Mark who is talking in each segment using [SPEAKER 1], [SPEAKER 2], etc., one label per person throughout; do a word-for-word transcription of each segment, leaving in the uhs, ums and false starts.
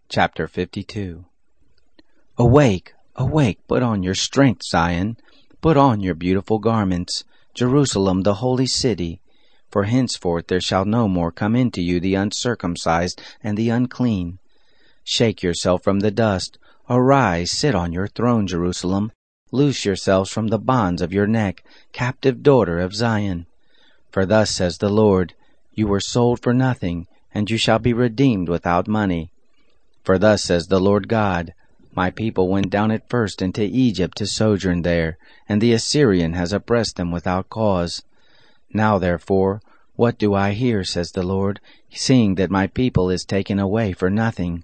[SPEAKER 1] Chapter fifty-two. Awake, awake, put on your strength, Zion, put on your beautiful garments, Jerusalem the holy city. For henceforth there shall no more come into you the uncircumcised and the unclean. Shake yourself from the dust, arise, sit on your throne, Jerusalem. Loose yourselves from the bonds of your neck, captive daughter of Zion. For thus says the Lord, you were sold for nothing, and you shall be redeemed without money. For thus says the Lord God, my people went down at first into Egypt to sojourn there, and the Assyrian has oppressed them without cause. Now therefore, what do I hear, says the Lord, seeing that my people is taken away for nothing?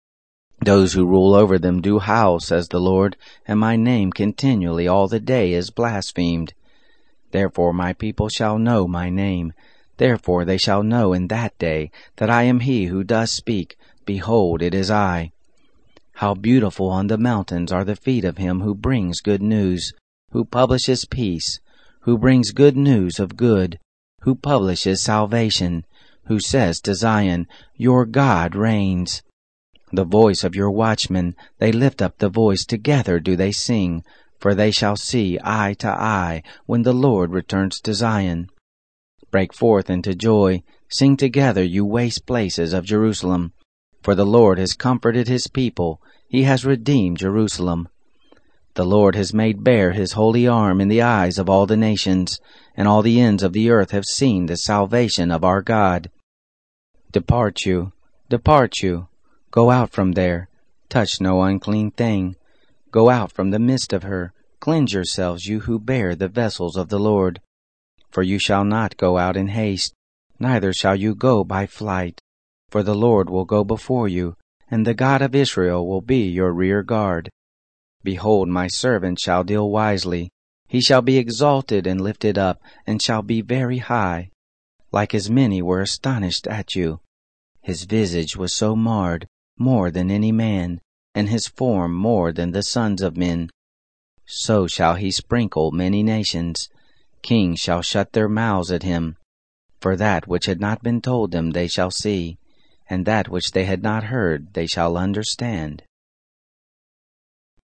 [SPEAKER 1] Those who rule over them do howl, says the Lord, and my name continually all the day is blasphemed. Therefore my people shall know my name. Therefore they shall know in that day that I am he who does speak. Behold, it is I. How beautiful on the mountains are the feet of him who brings good news, who publishes peace, who brings good news of good, who publishes salvation, who says to Zion, your God reigns. The voice of your watchmen, they lift up the voice, together do they sing, for they shall see eye to eye when the Lord returns to Zion. Break forth into joy, sing together, you waste places of Jerusalem. For the Lord has comforted his people, he has redeemed Jerusalem. The Lord has made bare his holy arm in the eyes of all the nations, and all the ends of the earth have seen the salvation of our God. Depart you, depart you, go out from there, touch no unclean thing. Go out from the midst of her, cleanse yourselves, you who bear the vessels of the Lord. For you shall not go out in haste, neither shall you go by flight. For the Lord will go before you, and the God of Israel will be your rear guard. Behold, my servant shall deal wisely. He shall be exalted and lifted up, and shall be very high. Like as many were astonished at you. His visage was so marred, more than any man, and his form more than the sons of men. So shall he sprinkle many nations. Kings shall shut their mouths at him. For that which had not been told them they shall see, and that which they had not heard they shall understand.